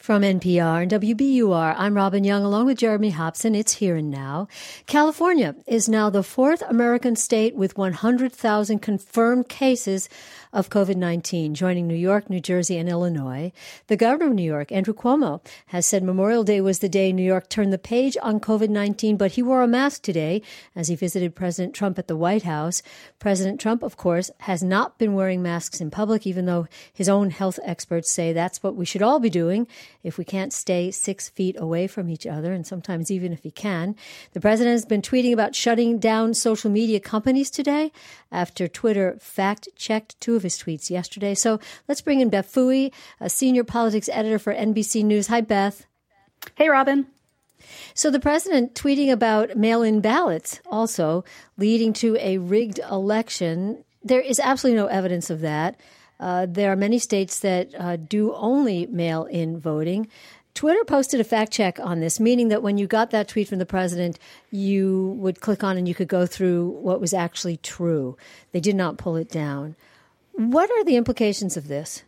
From NPR and WBUR, I'm Robin Young, along with Jeremy Hobson. It's Here and Now. California is now the fourth American state with 100,000 confirmed cases of COVID-19, joining New York, New Jersey, and Illinois. The governor of New York, Andrew Cuomo, has said Memorial Day was the day New York turned the page on COVID-19, but he wore a mask today as he visited President Trump at the White House. President Trump, of course, has not been wearing masks in public, even though his own health experts say that's what we should all be doing if we can't stay 6 feet away from each other, and sometimes even if he can. The president has been tweeting about shutting down social media companies today after Twitter fact-checked two of his tweets yesterday. So let's bring in Beth Phui, a senior politics editor for NBC News. Hi, Beth. Hey, Robin. So the president tweeting about mail-in ballots also leading to a rigged election. There is absolutely no evidence of that. There are many states that do only mail-in voting. Twitter posted a fact check on this, meaning that when you got that tweet from the president, you would click on and you could go through what was actually true. They did not pull it down. What are the implications of this?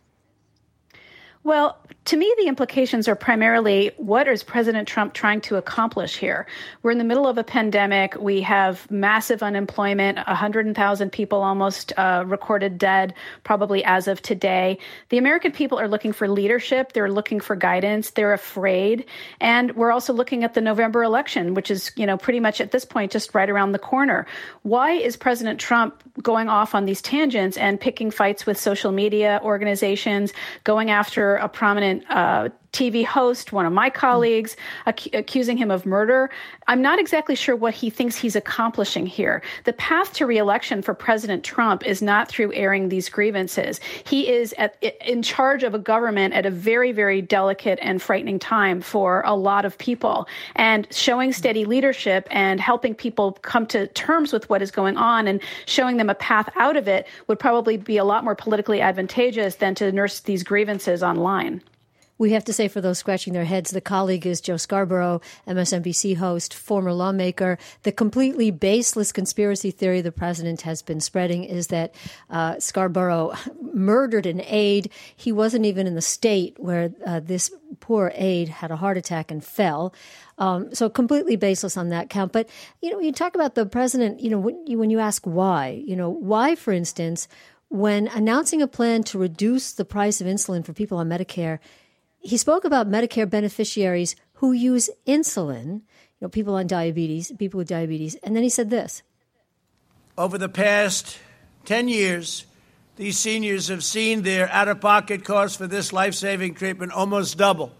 Well, to me, the implications are primarily what is President Trump trying to accomplish here? We're in the middle of a pandemic. We have massive unemployment, 100,000 people almost recorded dead, probably as of today. The American people are looking for leadership. They're looking for guidance. They're afraid. And we're also looking at the November election, which is, pretty much at this point just right around the corner. Why is President Trump going off on these tangents and picking fights with social media organizations, going after a prominent TV host, one of my colleagues, accusing him of murder? I'm not exactly sure what he thinks he's accomplishing here. The path to re-election for President Trump is not through airing these grievances. He is in charge of a government at a very, very delicate and frightening time for a lot of people. And showing steady leadership and helping people come to terms with what is going on and showing them a path out of it would probably be a lot more politically advantageous than to nurse these grievances online. We have to say, for those scratching their heads, the colleague is Joe Scarborough, MSNBC host, former lawmaker. The completely baseless conspiracy theory the president has been spreading is that Scarborough murdered an aide. He wasn't even in the state where this poor aide had a heart attack and fell. So completely baseless on that count. But, you talk about the president, when you ask why, why, for instance, when announcing a plan to reduce the price of insulin for people on Medicare, he spoke about Medicare beneficiaries who use insulin, people on diabetes, people with diabetes. And then he said this. Over the past 10 years, these seniors have seen their out-of-pocket costs for this life-saving treatment almost double.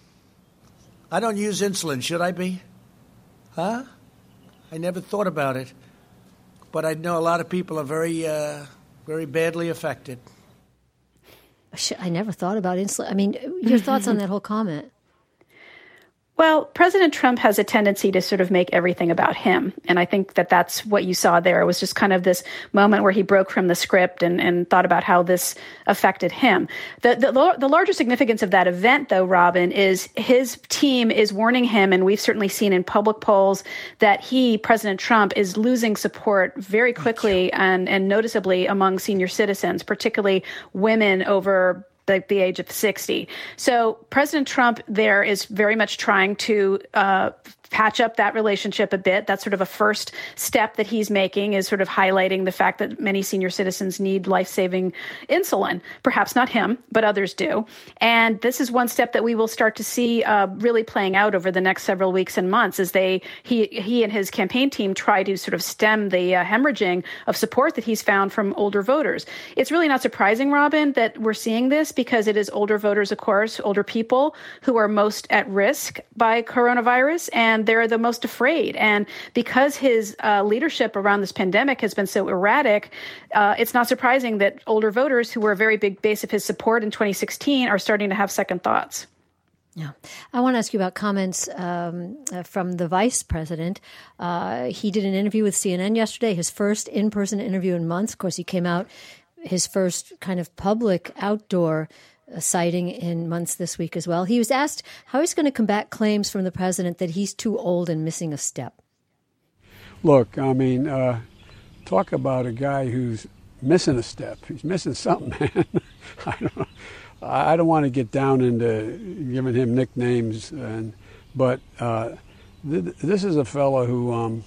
I don't use insulin. Should I be? Huh? I never thought about it. But I know a lot of people are very badly affected. I never thought about insulin. I mean, your thoughts on that whole comment? Well, President Trump has a tendency to sort of make everything about him. And I think that that's what you saw there. It was just kind of this moment where he broke from the script and thought about how this affected him. The larger significance of that event, though, Robin, is his team is warning him, and we've certainly seen in public polls, that President Trump, is losing support very quickly and noticeably among senior citizens, particularly women over the age of 60. So President Trump there is very much trying to patch up that relationship a bit. That's sort of a first step that he's making, is sort of highlighting the fact that many senior citizens need life-saving insulin. Perhaps not him, but others do. And this is one step that we will start to see really playing out over the next several weeks and months as he and his campaign team try to sort of stem the hemorrhaging of support that he's found from older voters. It's really not surprising, Robin, that we're seeing this, because it is older voters, of course, older people who are most at risk by coronavirus, and they're the most afraid. And because his leadership around this pandemic has been so erratic, it's not surprising that older voters, who were a very big base of his support in 2016, are starting to have second thoughts. Yeah. I want to ask you about comments from the vice president. He did an interview with CNN yesterday, his first in-person interview in months. Of course, he came out, his first kind of public outdoor sighting in months this week as well. He was asked how he's going to combat claims from the president that he's too old and missing a step. Look, I mean, talk about a guy who's missing a step. He's missing something, man. I don't know. I don't want to get down into giving him nicknames, but this is a fellow who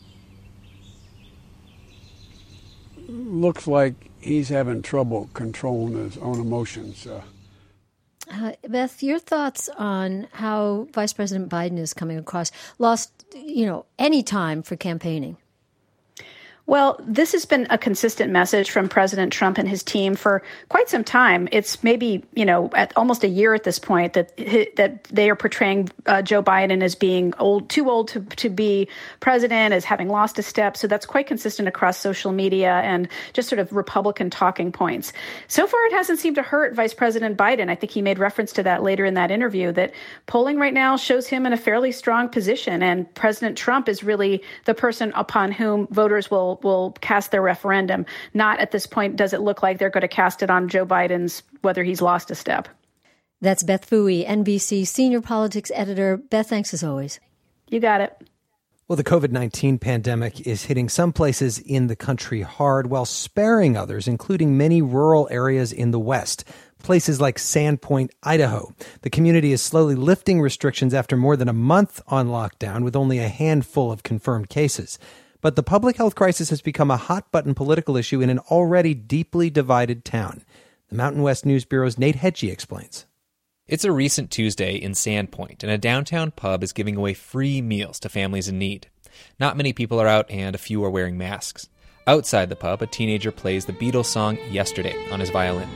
looks like he's having trouble controlling his own emotions. Beth, your thoughts on how Vice President Biden is coming across? Lost, any time for campaigning. Well, this has been a consistent message from President Trump and his team for quite some time. It's maybe, at almost a year at this point that they are portraying Joe Biden as being too old to be president, as having lost a step. So that's quite consistent across social media and just sort of Republican talking points. So far, it hasn't seemed to hurt Vice President Biden. I think he made reference to that later in that interview, that polling right now shows him in a fairly strong position. And President Trump is really the person upon whom voters will cast their referendum. Not at this point does it look like they're going to cast it on Joe Biden's whether he's lost a step. That's Beth Phui, NBC senior politics editor. Beth, thanks as always. You got it. Well, the COVID-19 pandemic is hitting some places in the country hard while sparing others, including many rural areas in the West. Places like Sandpoint, Idaho. The community is slowly lifting restrictions after more than a month on lockdown with only a handful of confirmed cases. But the public health crisis has become a hot-button political issue in an already deeply divided town. The Mountain West News Bureau's Nate Hedgie explains. It's a recent Tuesday in Sandpoint, and a downtown pub is giving away free meals to families in need. Not many people are out, and a few are wearing masks. Outside the pub, a teenager plays the Beatles song Yesterday on his violin.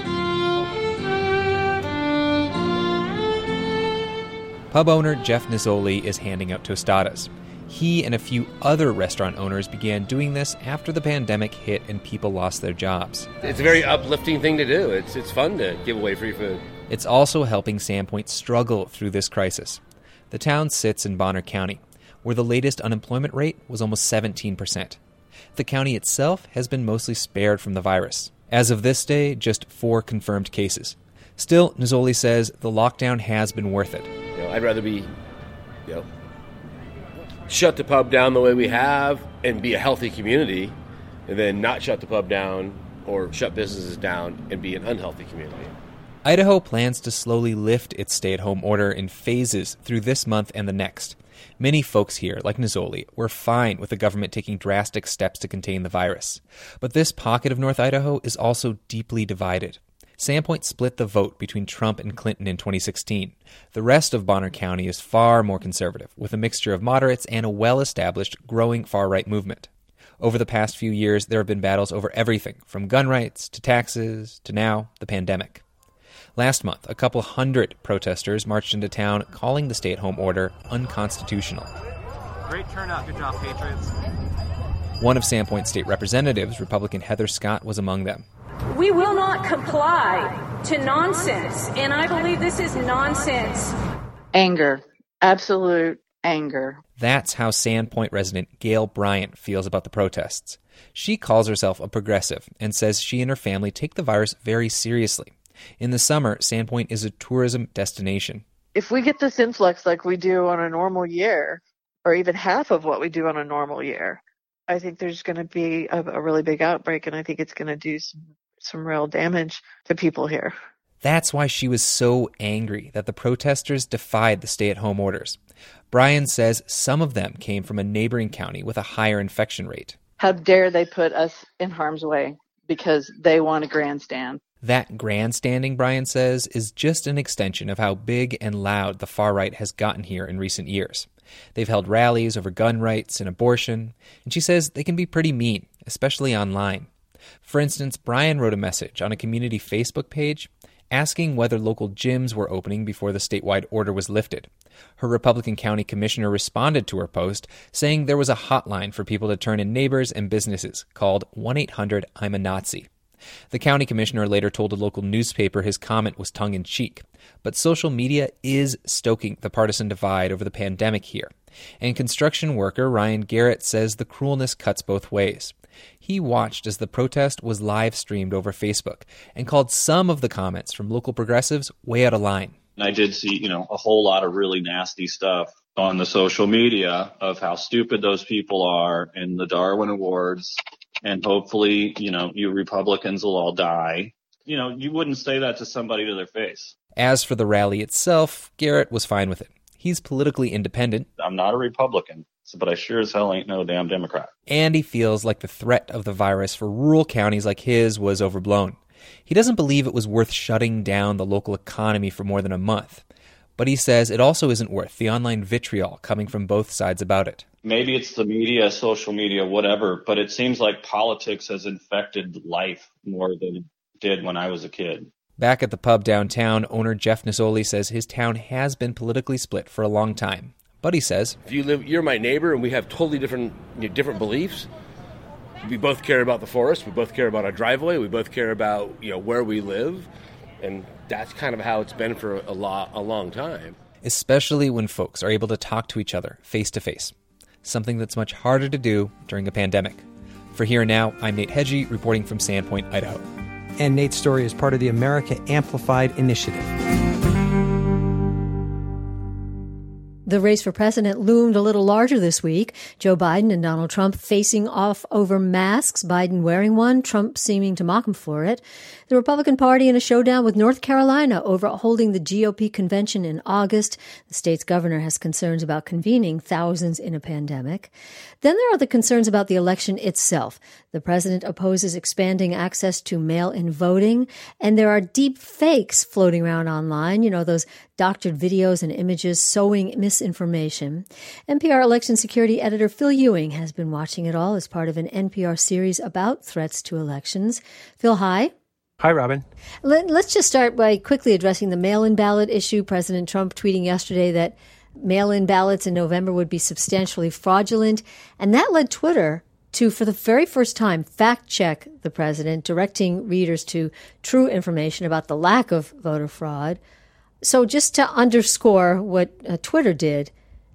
Pub owner Jeff Nizzoli is handing out tostadas. He and a few other restaurant owners began doing this after the pandemic hit and people lost their jobs. It's a very uplifting thing to do. It's fun to give away free food. It's also helping Sandpoint struggle through this crisis. The town sits in Bonner County, where the latest unemployment rate was almost 17%. The county itself has been mostly spared from the virus. As of this day, just 4 confirmed cases. Still, Nizzoli says the lockdown has been worth it. I'd rather be, shut the pub down the way we have and be a healthy community, and then not shut the pub down or shut businesses down and be an unhealthy community. Idaho plans to slowly lift its stay-at-home order in phases through this month and the next. Many folks here, like Nizzoli, were fine with the government taking drastic steps to contain the virus. But this pocket of North Idaho is also deeply divided. Sandpoint split the vote between Trump and Clinton in 2016. The rest of Bonner County is far more conservative, with a mixture of moderates and a well-established, growing far-right movement. Over the past few years, there have been battles over everything, from gun rights to taxes to now, the pandemic. Last month, a couple hundred protesters marched into town calling the stay-at-home order unconstitutional. Great turnout. Good job, Patriots. One of Sandpoint state representatives, Republican Heather Scott, was among them. We will not comply to nonsense, and I believe this is nonsense. Anger. Absolute anger. That's how Sandpoint resident Gail Bryant feels about the protests. She calls herself a progressive and says she and her family take the virus very seriously. In the summer, Sandpoint is a tourism destination. If we get this influx like we do on a normal year, or even half of what we do on a normal year, I think there's going to be a really big outbreak, and I think it's going to do some real damage to people here. That's why she was so angry that the protesters defied the stay-at-home orders. Brian says some of them came from a neighboring county with a higher infection rate. How dare they put us in harm's way because they want a grandstand. That grandstanding, Brian says, is just an extension of how big and loud the far right has gotten here in recent years. They've held rallies over gun rights and abortion, and she says they can be pretty mean, especially online. For instance, Brian wrote a message on a community Facebook page asking whether local gyms were opening before the statewide order was lifted. Her Republican county commissioner responded to her post, saying there was a hotline for people to turn in neighbors and businesses called 1-800-I'm-a-Nazi. The county commissioner later told a local newspaper his comment was tongue-in-cheek, but social media is stoking the partisan divide over the pandemic here. And construction worker Ryan Garrett says the cruelness cuts both ways. He watched as the protest was live-streamed over Facebook and called some of the comments from local progressives way out of line. I did see, a whole lot of really nasty stuff on the social media of how stupid those people are in the Darwin Awards. And hopefully, you Republicans will all die. You wouldn't say that to somebody to their face. As for the rally itself, Garrett was fine with it. He's politically independent. I'm not a Republican, but I sure as hell ain't no damn Democrat. And he feels like the threat of the virus for rural counties like his was overblown. He doesn't believe it was worth shutting down the local economy for more than a month. But he says it also isn't worth the online vitriol coming from both sides about it. Maybe it's the media, social media, whatever, but it seems like politics has infected life more than it did when I was a kid. Back at the pub downtown, owner Jeff Nisoli says his town has been politically split for a long time. But he says, if you're my neighbor and we have totally different beliefs. We both care about the forest. We both care about our driveway. We both care about, where we live. And that's kind of how it's been for a long time. Especially when folks are able to talk to each other face to face. Something that's much harder to do during a pandemic. For Here and Now, I'm Nate Hedgie, reporting from Sandpoint, Idaho. And Nate's story is part of the America Amplified initiative. The race for president loomed a little larger this week. Joe Biden and Donald Trump facing off over masks, Biden wearing one, Trump seeming to mock him for it. The Republican Party in a showdown with North Carolina over holding the GOP convention in August. The state's governor has concerns about convening thousands in a pandemic. Then there are the concerns about the election itself. The president opposes expanding access to mail-in voting, and there are deep fakes floating around online, those doctored videos and images sowing misinformation. NPR election security editor Phil Ewing has been watching it all as part of an NPR series about threats to elections. Phil, hi. Hi, Robin. Let's just start by quickly addressing the mail-in ballot issue. President Trump tweeting yesterday that mail-in ballots in November would be substantially fraudulent, and that led Twitter to, for the very first time, fact-check the president, directing readers to true information about the lack of voter fraud. So just to underscore what Twitter did,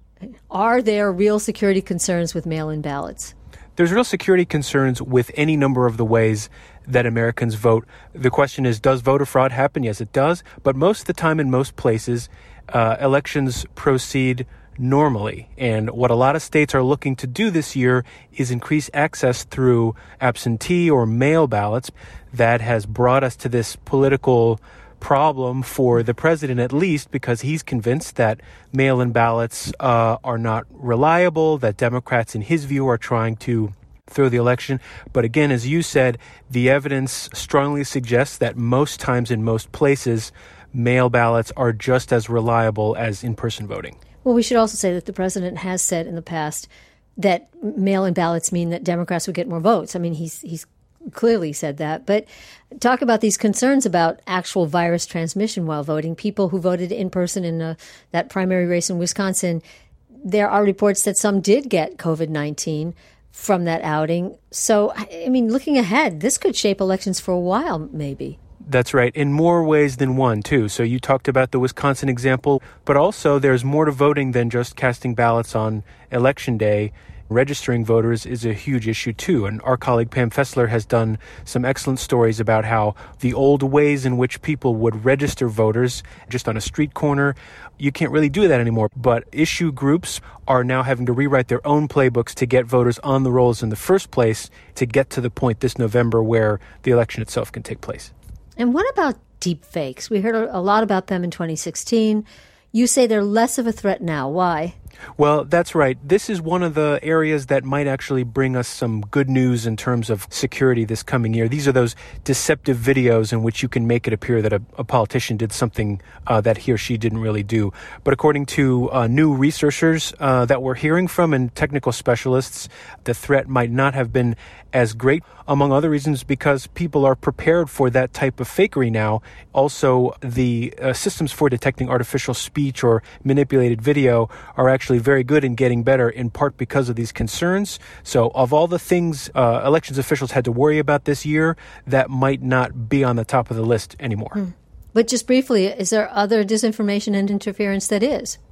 are there real security concerns with mail-in ballots? There's real security concerns with any number of the ways that Americans vote. The question is, does voter fraud happen? Yes, it does. But most of the time in most places, elections proceed normally. And what a lot of states are looking to do this year is increase access through absentee or mail ballots. That has brought us to this political problem for the president, at least, because he's convinced that mail-in ballots are not reliable, that Democrats, in his view, are trying to throw the election. But again, as you said, the evidence strongly suggests that most times in most places, mail ballots are just as reliable as in-person voting. Well, we should also say that the president has said in the past that mail-in ballots mean that Democrats would get more votes. I mean, he's clearly said that. But talk about these concerns about actual virus transmission while voting. People who voted in person in that primary race in Wisconsin, there are reports that some did get COVID-19 from that outing. So, I mean, looking ahead, this could shape elections for a while, maybe. That's right, in more ways than one, too. So you talked about the Wisconsin example, but also there's more to voting than just casting ballots on Election Day. Registering voters is a huge issue, too. And our colleague Pam Fessler has done some excellent stories about how the old ways in which people would register voters just on a street corner, you can't really do that anymore. But issue groups are now having to rewrite their own playbooks to get voters on the rolls in the first place to get to the point this November where the election itself can take place. And what about deep fakes? We heard a lot about them in 2016. You say they're less of a threat now. Why? Well, that's right. This is one of the areas that might actually bring us some good news in terms of security this coming year. These are those deceptive videos in which you can make it appear that a politician did something that he or she didn't really do. But according to new researchers that we're hearing from and technical specialists, the threat might not have been as great, among other reasons, because people are prepared for that type of fakery now. Also, the systems for detecting artificial speech or manipulated video are actually very good and getting better, in part because of these concerns. So of all the things elections officials had to worry about this year, that might not be on the top of the list anymore. But just briefly, is there other disinformation and interference that is?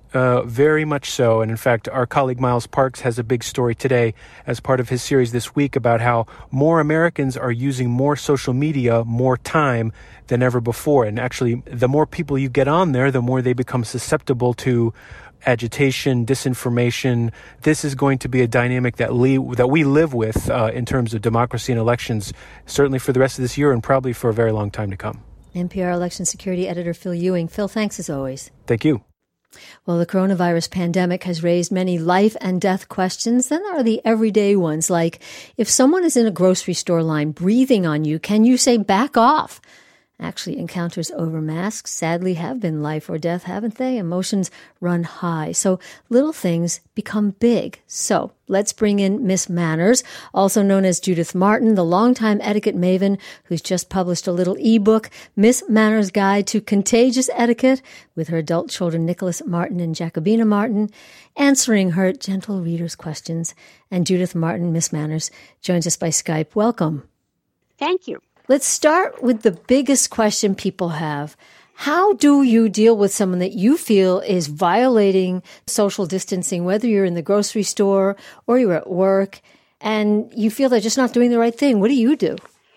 very much so. And in fact, our colleague Miles Parks has a big story today as part of his series this week about how more Americans are using more social media, more time than ever before. And actually, the more people you get on there, the more they become susceptible to agitation, disinformation. This is going to be a dynamic that we live with in terms of democracy and elections, certainly for the rest of this year and probably for a very long time to come. NPR election security editor Phil Ewing. Phil, thanks as always. Thank you. Well, the coronavirus pandemic has raised many life and death questions. Then there are the everyday ones, like if someone is in a grocery store line breathing on you, can you say back off? Actually, encounters over masks sadly have been life or death, haven't they? Emotions run high. So little things become big. So let's bring in Miss Manners, also known as Judith Martin, the longtime etiquette maven who's just published a little ebook, Miss Manners' Guide to Contagious Etiquette, with her adult children Nicholas Martin and Jacobina Martin, answering her gentle readers' questions. And Judith Martin, Miss Manners, joins us by Skype. Welcome. Thank you. Let's start with the biggest question people have. How do you deal with someone that you feel is violating social distancing, whether you're in the grocery store or you're at work, and you feel they're just not doing the right thing? What do you do?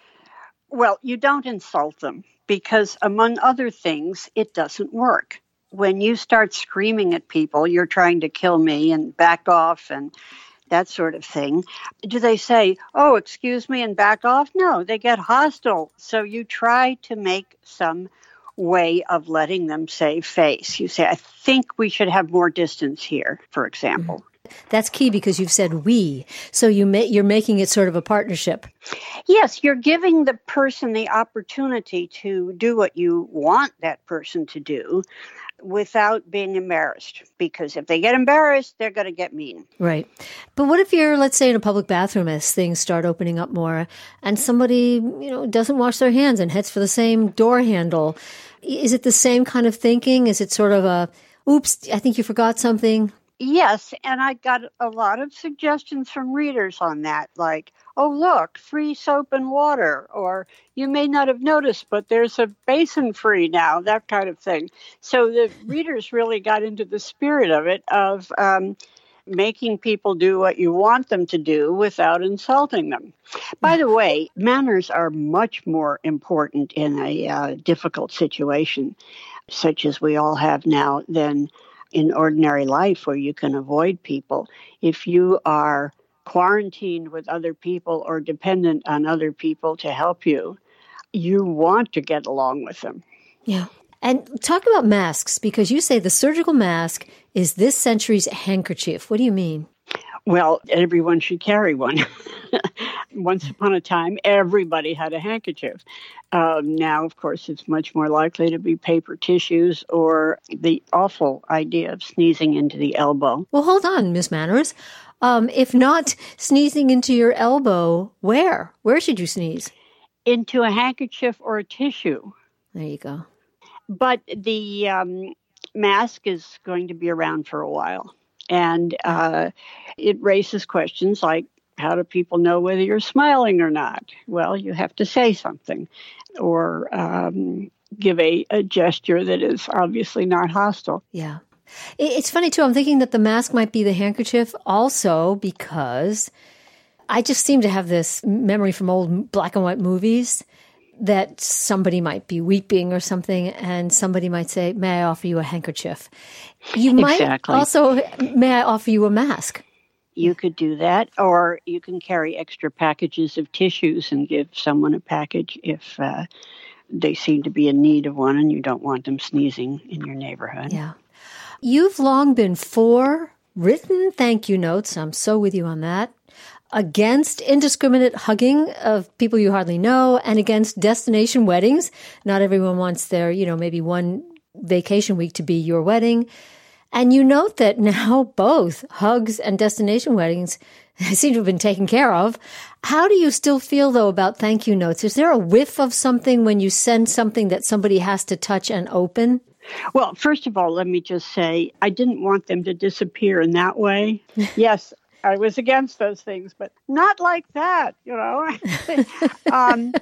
Well, you don't insult them because, among other things, it doesn't work. When you start screaming at people, you're trying to kill me and back off and that sort of thing. Do they say, oh, excuse me, and back off? No, they get hostile. So you try to make some way of letting them save face. You say, I think we should have more distance here, for example. That's key because you've said we. So you're making it sort of a partnership. Yes, you're giving the person the opportunity to do what you want that person to do without being embarrassed. Because if they get embarrassed, they're going to get mean. Right. But what if you're, let's say, in a public bathroom as things start opening up more and somebody, doesn't wash their hands and heads for the same door handle? Is it the same kind of thinking? Is it sort of a, oops, I think you forgot something? Yes, and I got a lot of suggestions from readers on that, like, oh, look, free soap and water, or you may not have noticed, but there's a basin free now, that kind of thing. So the readers really got into the spirit of it, of making people do what you want them to do without insulting them. By the way, manners are much more important in a difficult situation, such as we all have now, than in ordinary life where you can avoid people. If you are quarantined with other people or dependent on other people to help you, you want to get along with them. Yeah. And talk about masks, because you say the surgical mask is this century's handkerchief. What do you mean? Well, everyone should carry one. Once upon a time, everybody had a handkerchief. Now, of course, it's much more likely to be paper tissues or the awful idea of sneezing into the elbow. Well, hold on, Miss Manners. If not sneezing into your elbow, where? Where should you sneeze? Into a handkerchief or a tissue. There you go. But the mask is going to be around for a while. And it raises questions like, how do people know whether you're smiling or not? Well, you have to say something or give a gesture that is obviously not hostile. Yeah. It's funny, too. I'm thinking that the mask might be the handkerchief also because I just seem to have this memory from old black and white movies that somebody might be weeping or something, and somebody might say, may I offer you a handkerchief? You might also, may I offer you a mask? You could do that, or you can carry extra packages of tissues and give someone a package if they seem to be in need of one and you don't want them sneezing in your neighborhood. Yeah. You've long been for written thank you notes, I'm so with you on that, against indiscriminate hugging of people you hardly know, and against destination weddings. Not everyone wants their, maybe one vacation week to be your wedding. And you note that now both hugs and destination weddings seem to have been taken care of. How do you still feel, though, about thank you notes? Is there a whiff of something when you send something that somebody has to touch and open? Well, first of all, let me just say, I didn't want them to disappear in that way. Yes, I was against those things, but not like that,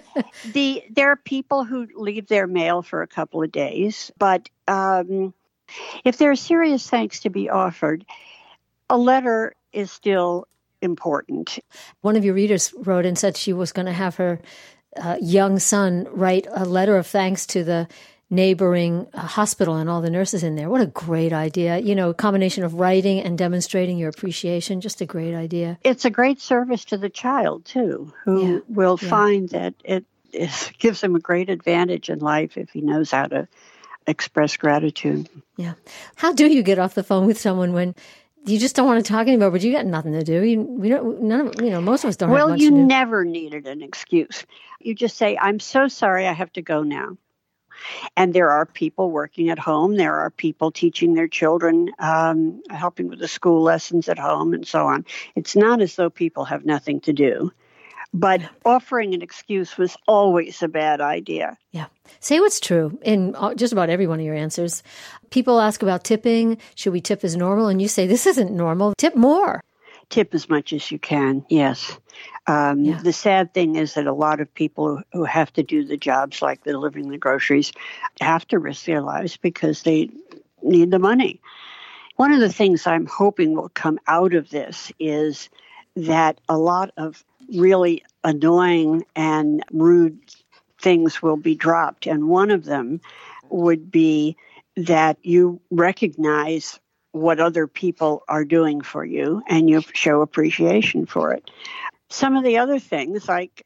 There are people who leave their mail for a couple of days, but If there are serious thanks to be offered, a letter is still important. One of your readers wrote and said she was going to have her young son write a letter of thanks to the neighboring hospital and all the nurses in there. What a great idea. You know, a combination of writing and demonstrating your appreciation. Just a great idea. It's a great service to the child, too, who will find that it gives him a great advantage in life if he knows how to express gratitude. Yeah. How do you get off the phone with someone when you just don't want to talk anymore, but you got nothing to do? Most of us don't have much to do. Well, you never needed an excuse. You just say, I'm so sorry, I have to go now. And there are people working at home. There are people teaching their children, helping with the school lessons at home and so on. It's not as though people have nothing to do. But offering an excuse was always a bad idea. Yeah. Say what's true in just about every one of your answers. People ask about tipping. Should we tip as normal? And you say, this isn't normal. Tip more. Tip as much as you can, yes. The sad thing is that a lot of people who have to do the jobs like delivering the groceries have to risk their lives because they need the money. One of the things I'm hoping will come out of this is that a lot of really annoying and rude things will be dropped. And one of them would be that you recognize what other people are doing for you and you show appreciation for it. Some of the other things, like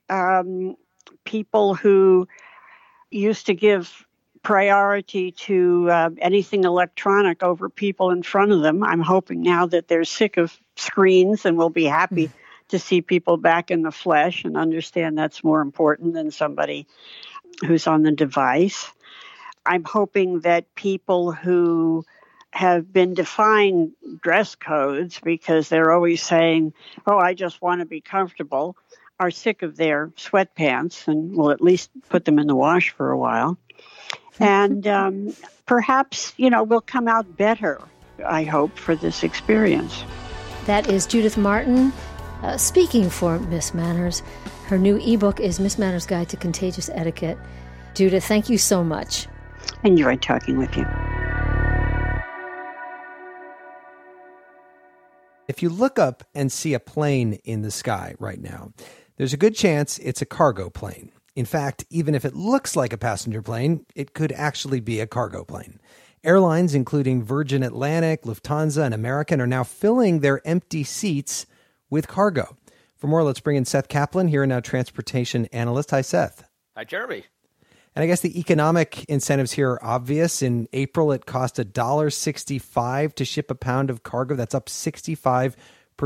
people who used to give priority to anything electronic over people in front of them, I'm hoping now that they're sick of screens and will be happy to see people back in the flesh and understand that's more important than somebody who's on the device. I'm hoping that people who have been defying dress codes because they're always saying, oh, I just want to be comfortable, are sick of their sweatpants and will at least put them in the wash for a while. And perhaps, we'll come out better, I hope, for this experience. That is Judith Martin speaking for Miss Manners. Her new ebook is Miss Manners' Guide to Contagious Etiquette. Judith, thank you so much. Enjoyed talking with you. If you look up and see a plane in the sky right now, there's a good chance it's a cargo plane. In fact, even if it looks like a passenger plane, it could actually be a cargo plane. Airlines, including Virgin Atlantic, Lufthansa, and American, are now filling their empty seats with cargo. For more, let's bring in Seth Kaplan, Here and Now transportation analyst. Hi, Seth. Hi, Jeremy. And I guess the economic incentives here are obvious. In April, it cost $1.65 to ship a pound of cargo. That's up 65%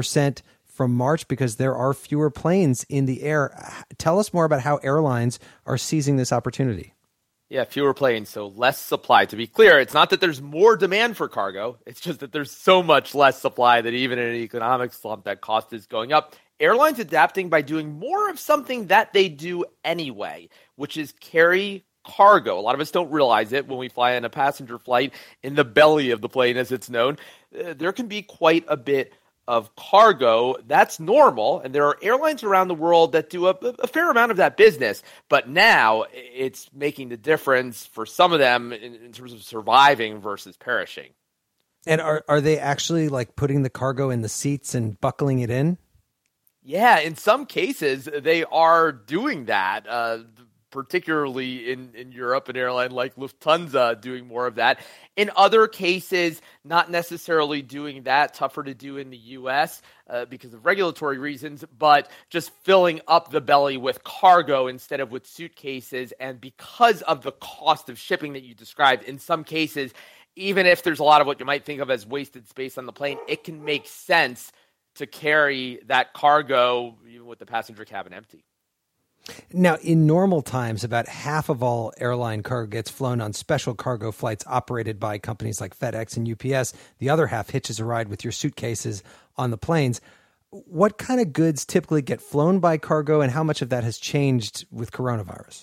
from March because there are fewer planes in the air. Tell us more about how airlines are seizing this opportunity. Yeah, fewer planes, so less supply. To be clear, it's not that there's more demand for cargo. It's just that there's so much less supply that even in an economic slump, that cost is going up. Airlines adapting by doing more of something that they do anyway, which is carry cargo. A lot of us don't realize it when we fly in a passenger flight in the belly of the plane, as it's known. There can be quite a bit of cargo. That's normal, and there are airlines around the world that do a fair amount of that business, but now it's making the difference for some of them in terms of surviving versus perishing. And are they actually like putting the cargo in the seats and buckling it in? Yeah, in some cases, they are doing that, particularly in Europe, an airline like Lufthansa doing more of that. In other cases, not necessarily doing that, tougher to do in the U.S. Because of regulatory reasons, but just filling up the belly with cargo instead of with suitcases. And because of the cost of shipping that you described, in some cases, even if there's a lot of what you might think of as wasted space on the plane, it can make sense to carry that cargo even with the passenger cabin empty. Now, in normal times, about half of all airline cargo gets flown on special cargo flights operated by companies like FedEx and UPS. The other half hitches a ride with your suitcases on the planes. What kind of goods typically get flown by cargo, and how much of that has changed with coronavirus?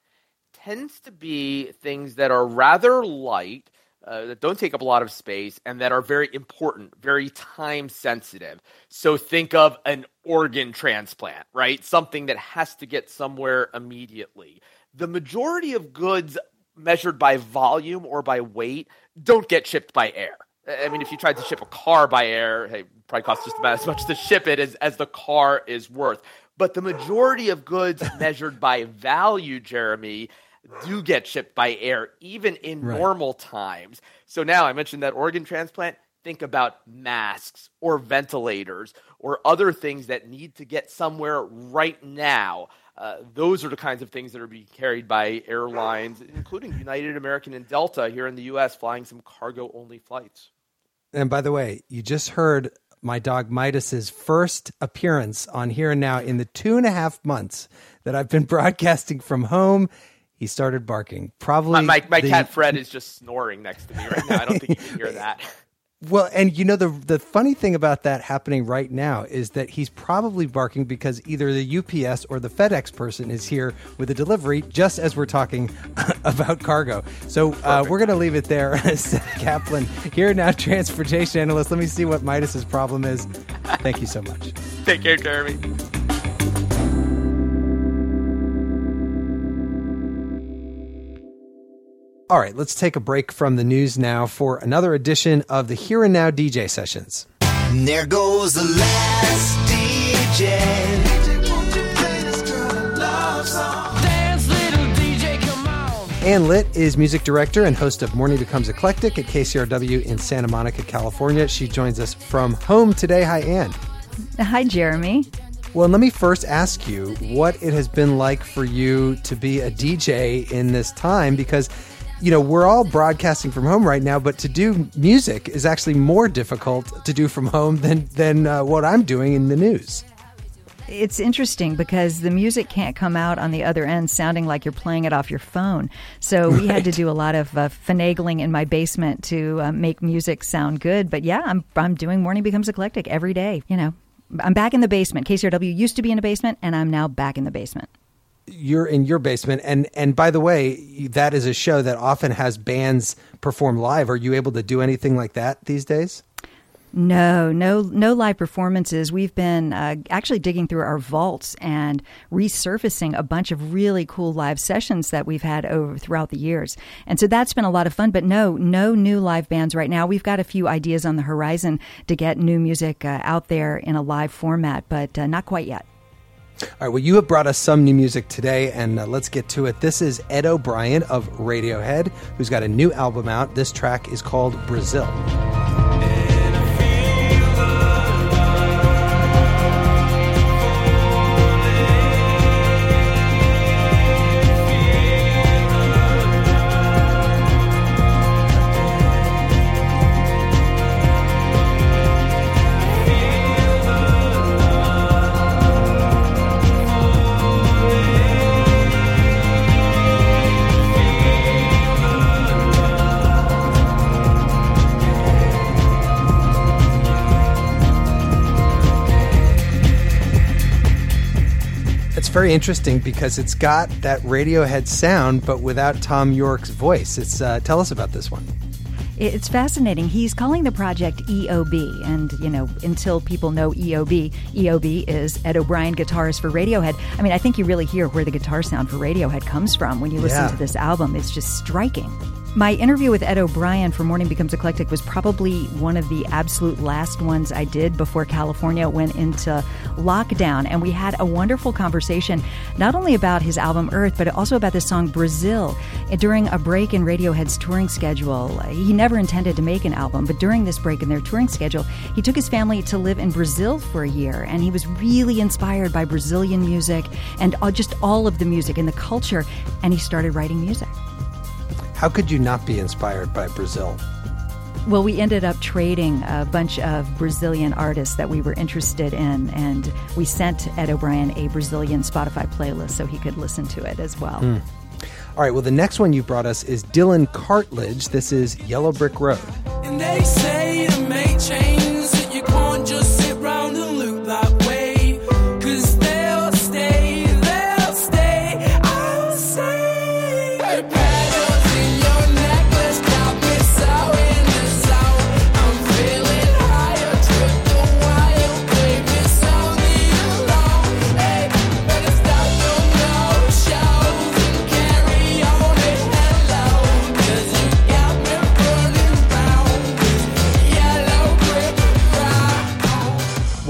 Tends to be things that are rather light, that don't take up a lot of space, and that are very important, very time sensitive. So think of an organ transplant, right? Something that has to get somewhere immediately. The majority of goods measured by volume or by weight don't get shipped by air. I mean, if you tried to ship a car by air, hey, it probably costs just about as much to ship it as the car is worth. But the majority of goods measured by value, Jeremy, do get shipped by air, even in normal times. So now I mentioned that organ transplant. Think about masks or ventilators or other things that need to get somewhere right now. Those are the kinds of things that are being carried by airlines, including United, American, and Delta here in the U.S., flying some cargo-only flights. And by the way, you just heard my dog Midas's first appearance on Here and Now in the 2.5 months that I've been broadcasting from home. He started barking. Probably my cat Fred is just snoring next to me right now. I don't think you can hear that. Well, and you know, the funny thing about that happening right now is that he's probably barking because either the UPS or the FedEx person is here with a delivery just as we're talking about cargo. So we're going to leave it there. Seth Kaplan, Here Now transportation analyst. Let me see what Midas's problem is. Thank you so much. Take care, Jeremy. All right, let's take a break from the news now for another edition of the Here and Now DJ Sessions. And there goes the last DJ. Dance, little DJ, come on. Ann Litt is music director and host of Morning Becomes Eclectic at KCRW in Santa Monica, California. She joins us from home today. Hi, Ann. Hi, Jeremy. Well, let me first ask you what it has been like for you to be a DJ in this time, because you know, we're all broadcasting from home right now, but to do music is actually more difficult to do from home than what I'm doing in the news. It's interesting because the music can't come out on the other end sounding like you're playing it off your phone. So we had to do a lot of finagling in my basement to make music sound good. But yeah, I'm doing Morning Becomes Eclectic every day. You know, I'm back in the basement. KCRW used to be in a basement, and I'm now back in the basement. You're in your basement. And by the way, that is a show that often has bands perform live. Are you able to do anything like that these days? No live performances. We've been actually digging through our vaults and resurfacing a bunch of really cool live sessions that we've had throughout the years. And so that's been a lot of fun, but no new live bands right now. We've got a few ideas on the horizon to get new music out there in a live format, but not quite yet. All right, well, you have brought us some new music today, and let's get to it. This is Ed O'Brien of Radiohead, who's got a new album out. This track is called Brazil. Very interesting because it's got that Radiohead sound, but without Tom York's voice. Tell us about this one. It's fascinating. He's calling the project EOB, and you know, until people know EOB is Ed O'Brien, guitarist for Radiohead. I mean, I think you really hear where the guitar sound for Radiohead comes from when you listen to this album. It's just striking. My interview with Ed O'Brien for Morning Becomes Eclectic was probably one of the absolute last ones I did before California went into lockdown. And we had a wonderful conversation, not only about his album Earth, but also about the song Brazil. During a break in Radiohead's touring schedule, he never intended to make an album, but during this break in their touring schedule, he took his family to live in Brazil for a year. And he was really inspired by Brazilian music and just all of the music and the culture. And he started writing music. How could you not be inspired by Brazil? Well, we ended up trading a bunch of Brazilian artists that we were interested in, and we sent Ed O'Brien a Brazilian Spotify playlist so he could listen to it as well. All right, well, the next one you brought us is Dylan Cartledge. This is Yellow Brick Road. And they say to make change that you can't just sit round and look that way, 'cause they'll stay, I'll say.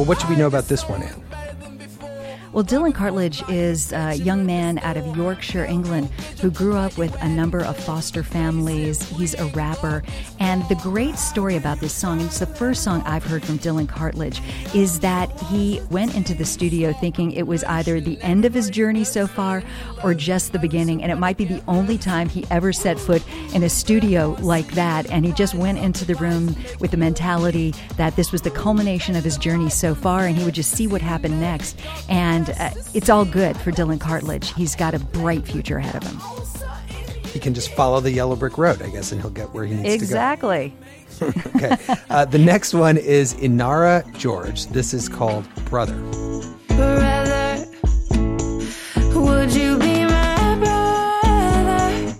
Well, what should we know about this one, Ann? Well, Dylan Cartledge is a young man out of Yorkshire, England, who grew up with a number of foster families. He's a rapper. And the great story about this song, and it's the first song I've heard from Dylan Cartledge, is that he went into the studio thinking it was either the end of his journey so far or just the beginning. And it might be the only time he ever set foot in a studio like that. And he just went into the room with the mentality that this was the culmination of his journey so far, and he would just see what happened next. And it's all good for Dylan Cartledge. He's got a bright future ahead of him. He can just follow the yellow brick road, I guess, and he'll get where he needs exactly. to go. Okay. The next one is Inara George. This is called Brother. Brother, would you be my brother?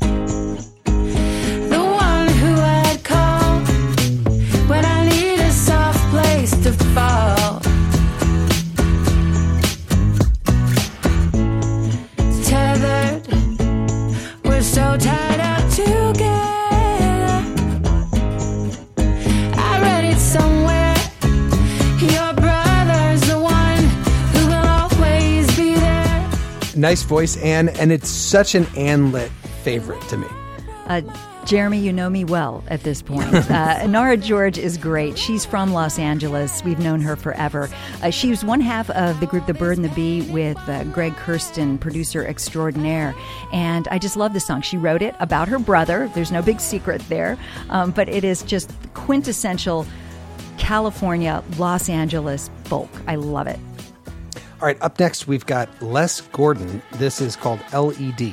The one who I'd call when I need a soft place to fall. So tied up together, I read it somewhere. Your brother's the one who will always be there. Nice voice, Ann, and it's such an Ann-lit favorite to me. Jeremy, you know me well at this point. Inara George is great. She's from Los Angeles. We've known her forever. She was one half of the group The Bird and the Bee with Greg Kurstin, producer extraordinaire. And I just love this song. She wrote it about her brother. There's no big secret there. But it is just quintessential California, Los Angeles folk. I love it. All right, up next, we've got Les Gordon. This is called LED.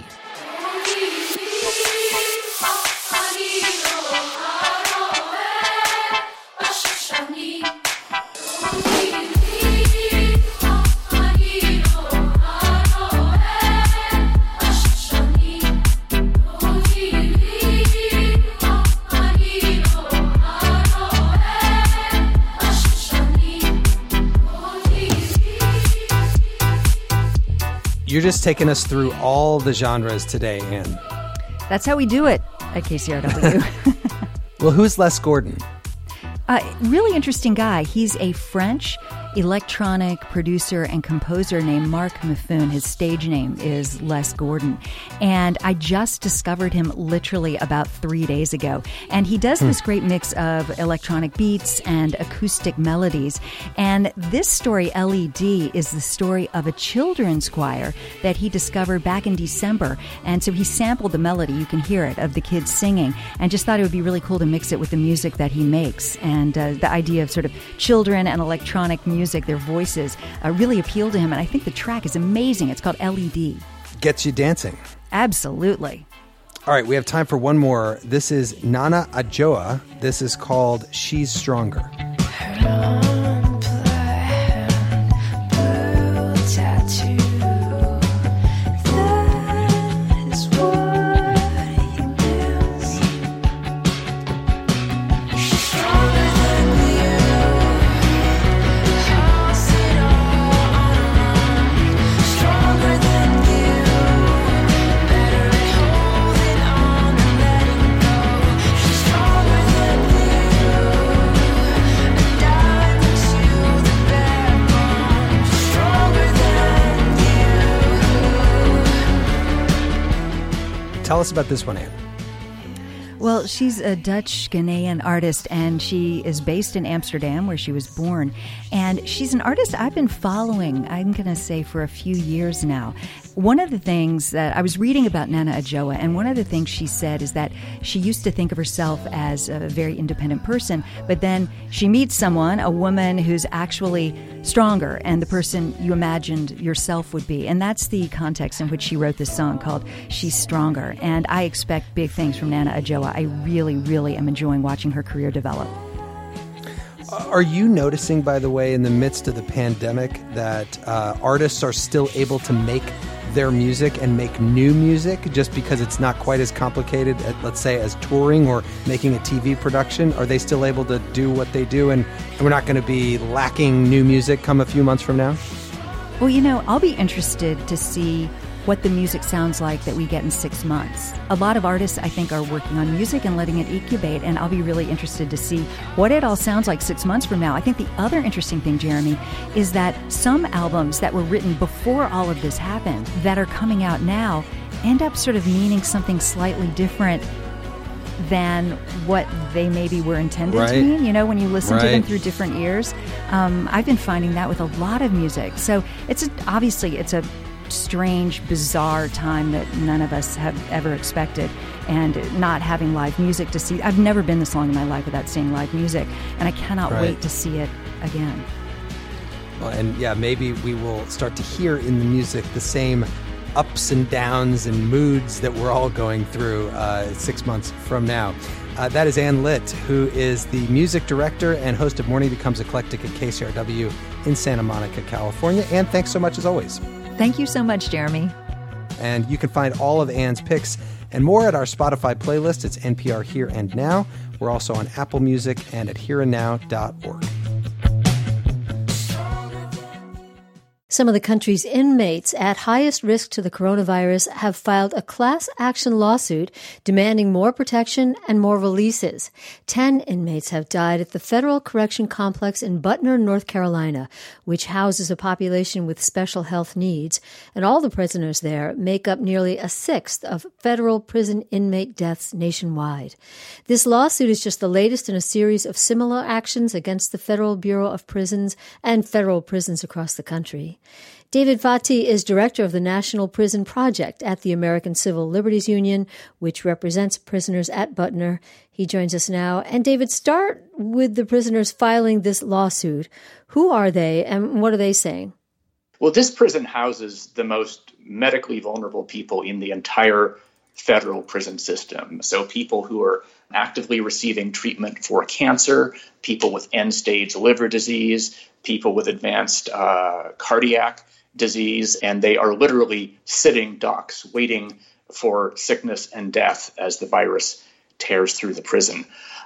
You're just taking us through all the genres today, Ann. That's how we do it at KCRW. Well, who's Les Gordon? Really interesting guy. He's a French electronic producer and composer named Marc Mifune. His stage name is Les Gordon. And I just discovered him literally about 3 days ago. And he does this great mix of electronic beats and acoustic melodies. And this story, LED, is the story of a children's choir that he discovered back in December. And so he sampled the melody, you can hear it, of the kids singing, and just thought it would be really cool to mix it with the music that he makes. And the idea of sort of children and electronic music, their voices, really appeal to him. And I think the track is amazing. It's called LED. Gets you dancing. Absolutely. All right, we have time for one more. This is Nana Adjoa. This is called She's Stronger. Tell us about this one, Ann. Well, she's a Dutch Ghanaian artist, and she is based in Amsterdam, where she was born. And she's an artist I've been following, I'm going to say, for a few years now. One of the things that I was reading about Nana Adjoa, and one of the things she said is that she used to think of herself as a very independent person, but then she meets someone, a woman who's actually stronger and the person you imagined yourself would be. And that's the context in which she wrote this song called She's Stronger. And I expect big things from Nana Adjoa. I really, really am enjoying watching her career develop. Are you noticing, by the way, in the midst of the pandemic, that artists are still able to make their music and make new music just because it's not quite as complicated, let's say, as touring or making a TV production? Are they still able to do what they do, and we're not going to be lacking new music come a few months from now? Well, you know, I'll be interested to see what the music sounds like that we get in 6 months. A lot of artists, I think, are working on music and letting it incubate, and I'll be really interested to see what it all sounds like 6 months from now. I think the other interesting thing, Jeremy, is that some albums that were written before all of this happened that are coming out now end up sort of meaning something slightly different than what they maybe were intended to mean, you know, when you listen to them through different ears. I've been finding that with a lot of music. So obviously it's a strange, bizarre time that none of us have ever expected. And not having live music to see, I've never been this long in my life without seeing live music, and I cannot wait to see it again. Well, and yeah, maybe we will start to hear in the music the same ups and downs and moods that we're all going through 6 months from now. That is Ann Litt, who is the music director and host of Morning Becomes Eclectic at KCRW in Santa Monica, California. Ann, thanks so much as always. Thank you so much, Jeremy. And you can find all of Ann's picks and more at our Spotify playlist. It's NPR Here and Now. We're also on Apple Music and at hereandnow.org. Some of the country's inmates at highest risk to the coronavirus have filed a class action lawsuit demanding more protection and more releases. 10 inmates have died at the Federal Correction Complex in Butner, North Carolina, which houses a population with special health needs, and all the prisoners there make up nearly a sixth of federal prison inmate deaths nationwide. This lawsuit is just the latest in a series of similar actions against the Federal Bureau of Prisons and federal prisons across the country. David Fati is director of the National Prison Project at the American Civil Liberties Union, which represents prisoners at Butner. He joins us now. And David, start with the prisoners filing this lawsuit. Who are they and what are they saying? Well, this prison houses the most medically vulnerable people in the entire federal prison system. So people who are actively receiving treatment for cancer, people with end-stage liver disease, people with advanced cardiac disease, and they are literally sitting ducks waiting for sickness and death as the virus tears through the prison.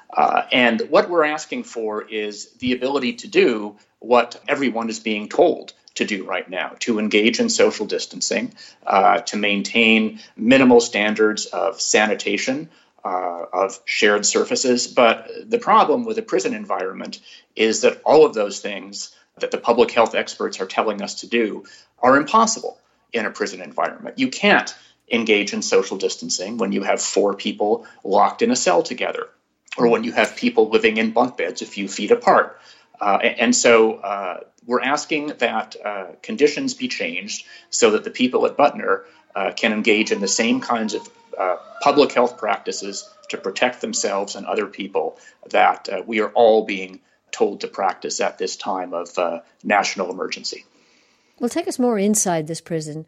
And what we're asking for is the ability to do what everyone is being told to do right now, to engage in social distancing, to maintain minimal standards of sanitation, of shared surfaces. But the problem with the prison environment is that all of those things that the public health experts are telling us to do are impossible in a prison environment. You can't engage in social distancing when you have 4 people locked in a cell together, or when you have people living in bunk beds a few feet apart. And so we're asking that conditions be changed so that the people at Butner can engage in the same kinds of public health practices to protect themselves and other people that we are all being told to practice at this time of national emergency. Well, take us more inside this prison.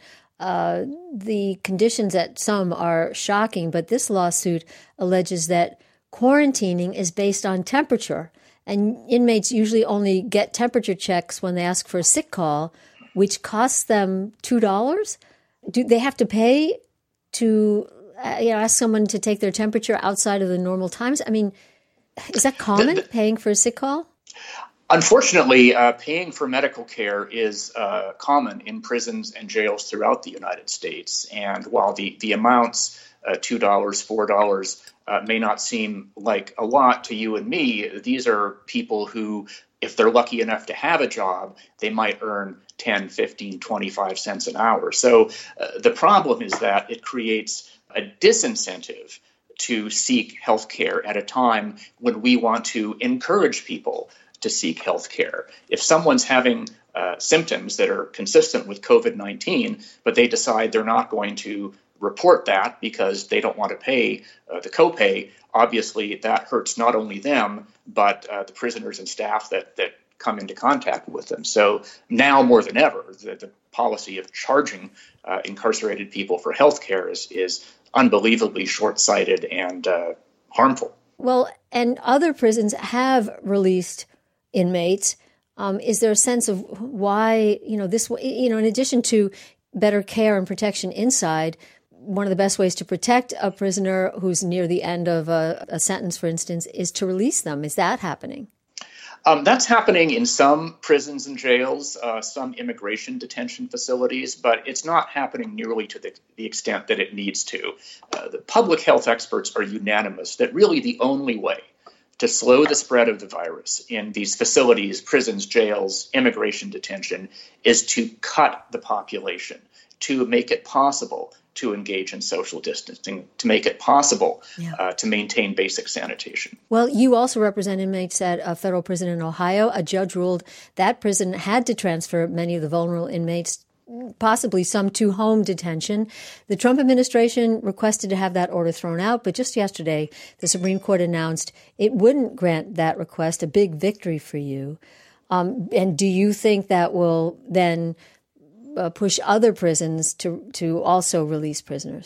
The conditions at some are shocking, but this lawsuit alleges that quarantining is based on temperature, and inmates usually only get temperature checks when they ask for a sick call, which costs them $2. Do they have to pay to ask someone to take their temperature outside of the normal times? I mean, is that common, paying for a sick call? Unfortunately, paying for medical care is common in prisons and jails throughout the United States. And while the amounts, $2, $4, may not seem like a lot to you and me, these are people who, if they're lucky enough to have a job, they might earn 10, 15, 25 cents an hour. So the problem is that it creates a disincentive to seek health care at a time when we want to encourage people to seek health care. If someone's having symptoms that are consistent with COVID-19, but they decide they're not going to report that because they don't want to pay the copay, obviously that hurts not only them, but the prisoners and staff that come into contact with them. So now more than ever, the policy of charging incarcerated people for health care is unbelievably short-sighted and harmful. Well, and other prisons have released inmates. Is there a sense of why, this, in addition to better care and protection inside, one of the best ways to protect a prisoner who's near the end of a sentence, for instance, is to release them? Is that happening? That's happening in some prisons and jails, some immigration detention facilities, but it's not happening nearly to the extent that it needs to. The public health experts are unanimous that really the only way to slow the spread of the virus in these facilities, prisons, jails, immigration detention, is to cut the population, to make it possible to engage in social distancing, to make it possible to maintain basic sanitation. Well, you also represent inmates at a federal prison in Ohio. A judge ruled that prison had to transfer many of the vulnerable inmates, possibly some to home detention. The Trump administration requested to have that order thrown out, but just yesterday, the Supreme Court announced it wouldn't grant that request, a big victory for you. And do you think that will then push other prisons to also release prisoners?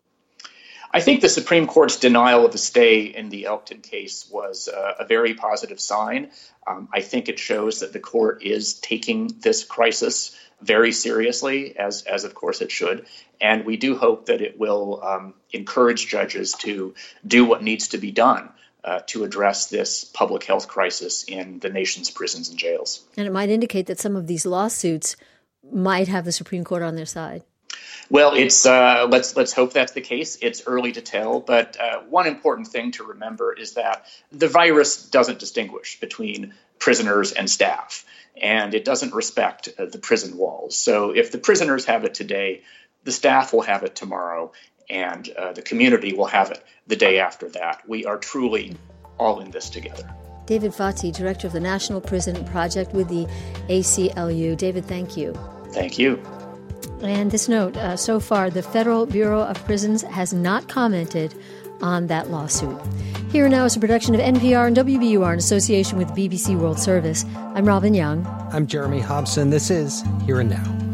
I think the Supreme Court's denial of a stay in the Elkton case was a very positive sign. I think it shows that the court is taking this crisis very seriously, as of course it should. And we do hope that it will encourage judges to do what needs to be done to address this public health crisis in the nation's prisons and jails. And it might indicate that some of these lawsuits might have the Supreme Court on their side. Well, it's let's hope that's the case. It's early to tell, but one important thing to remember is that the virus doesn't distinguish between prisoners and staff, and it doesn't respect the prison walls. So if the prisoners have it today, the staff will have it tomorrow, and the community will have it the day after that. We are truly all in this together. David Fati, Director of the National Prison Project with the ACLU. David, thank you. Thank you. And this note, so far, the Federal Bureau of Prisons has not commented on that lawsuit. Here Now is a production of NPR and WBUR in association with BBC World Service. I'm Robin Young. I'm Jeremy Hobson. This is Here and Now.